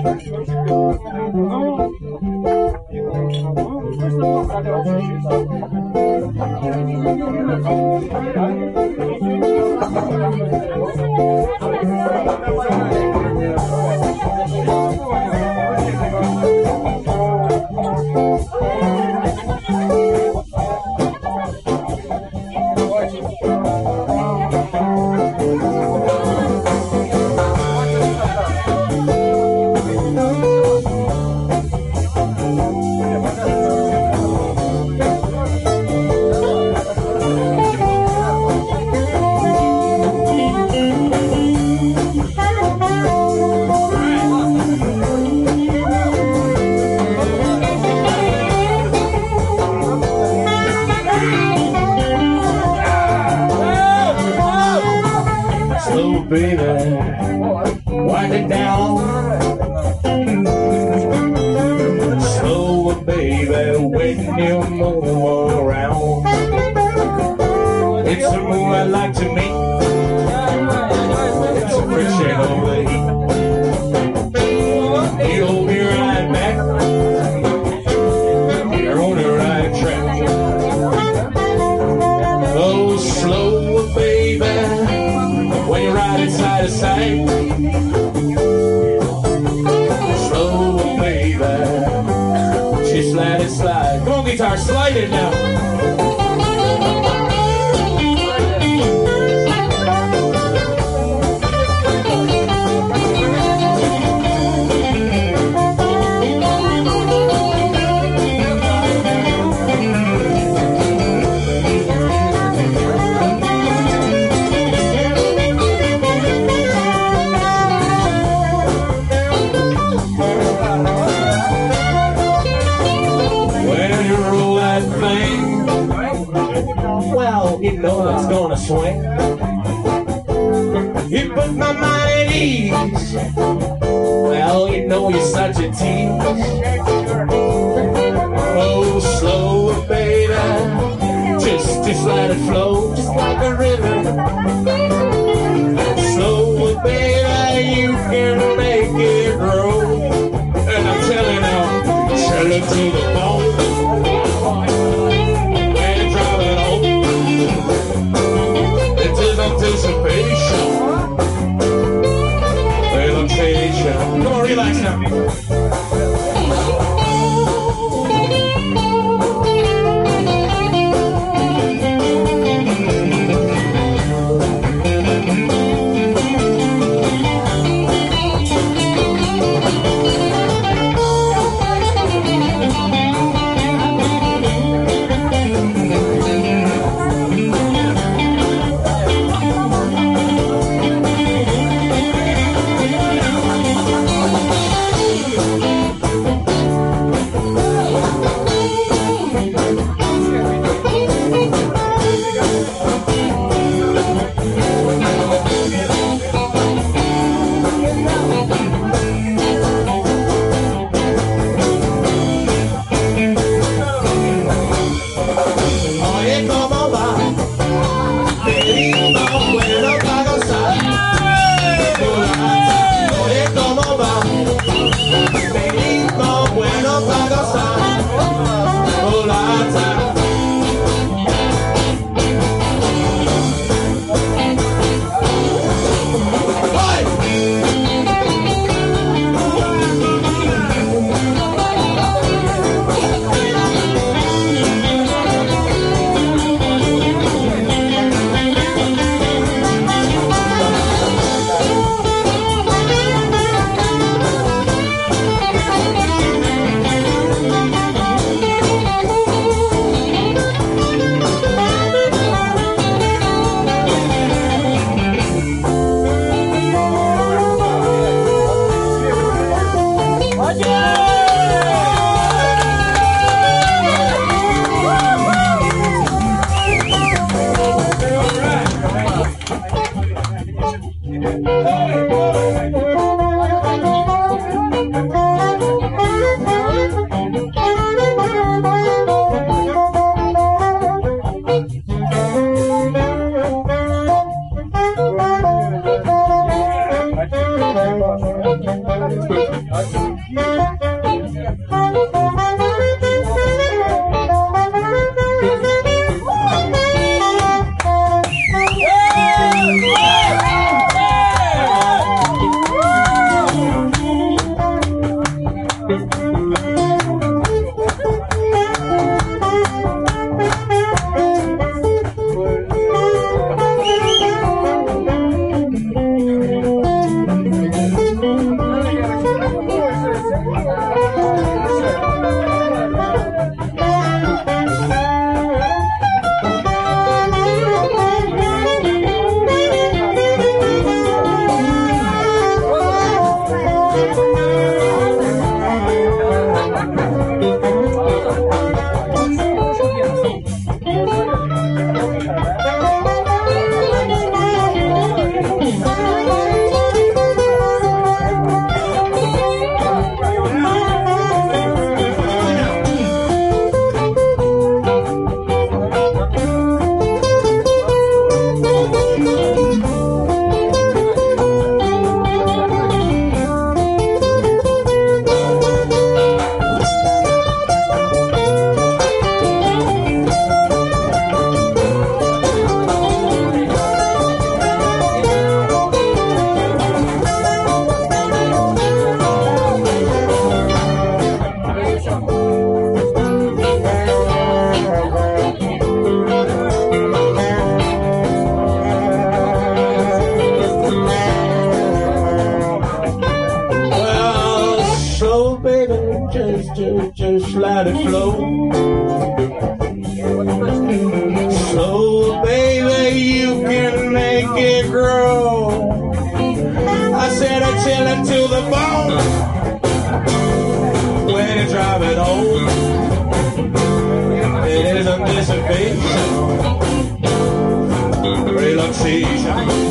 Baby, wind it down. Slow, baby, when you move around. It's a move I like to make. It's a friction over heat. You hold me right back. You're on the right track. Oh, slow, baby, when you ride it side to side. Slow, baby, just let it slide. Come on, guitar, slide it now. Well, you know it's gonna swing. You put my mind at ease. Well, you know you're such a tease. Oh, slow, baby, just let it flow, just like a river. Slow, baby, you can make it grow. And I'm telling you, chill it to the bone. Anticipation, relaxation. Come on, relax now. Just let it flow. So, baby, you can make it grow. I said I chill it to the bone. When you drive it home, it is anticipation, relaxation.